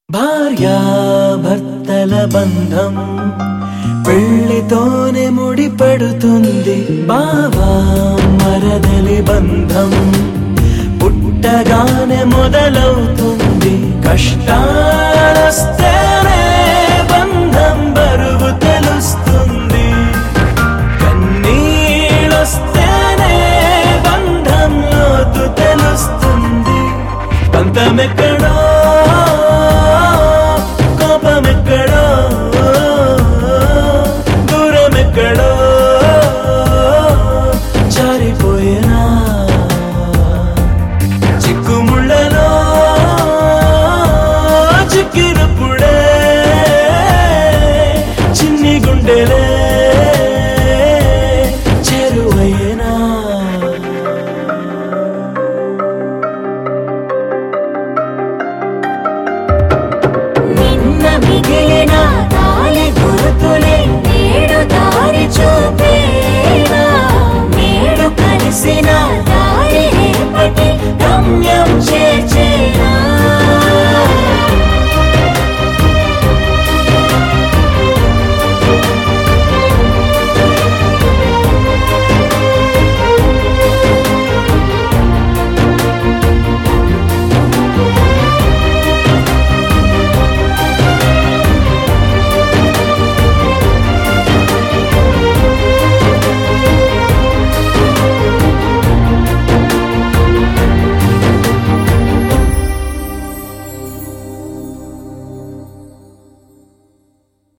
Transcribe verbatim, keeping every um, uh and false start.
భార్యాభర్తల బంధం పెళ్లితోనే ముడిపడుతుంది. బావా మరదలి బంధం పుట్టగానే మొదలవుతుంది. కష్టాలొస్తేనే బంధం బరువు తెలుస్తుంది. కన్నీళ్ళొస్తేనే బంధం లోతు తెలుస్తుంది. పంతమెక్కడో కోపమెక్కడో దూరమెక్కడో జారిపోయేనా చిక్కుముళ్ళలో చిక్కినప్పుడే చిన్ని గుండెలే చేరువయ్యేనా. నిన్న మిగిలిన తాళి గుర్తులే నేడు దారి చూపేనా. నేడు కలిసిన దారి రేపటి గమ్యం చేర్చే